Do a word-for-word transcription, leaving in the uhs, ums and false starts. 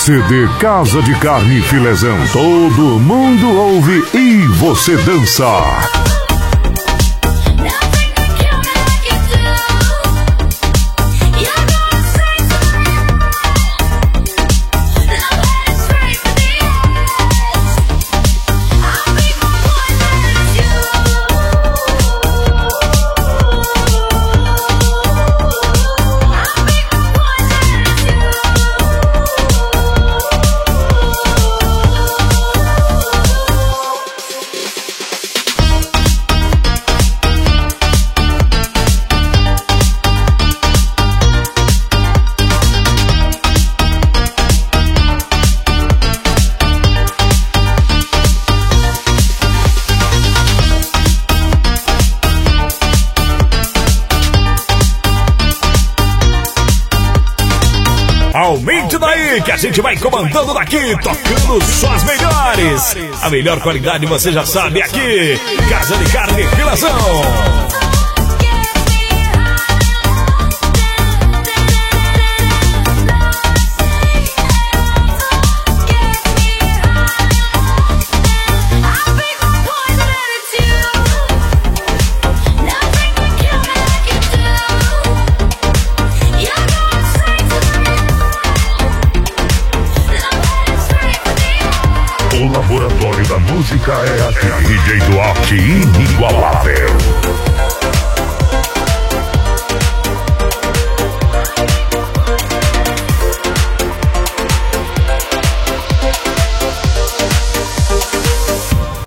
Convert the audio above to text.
C D Casa de Carne e Filezão. Todo mundo ouve e você dança. Aumente daí que a gente vai comandando daqui, tocando só as melhores. A melhor qualidade você já sabe aqui. Casa de Carne e Filezão. O laboratório da música é aqui. D J Duarte inigualável.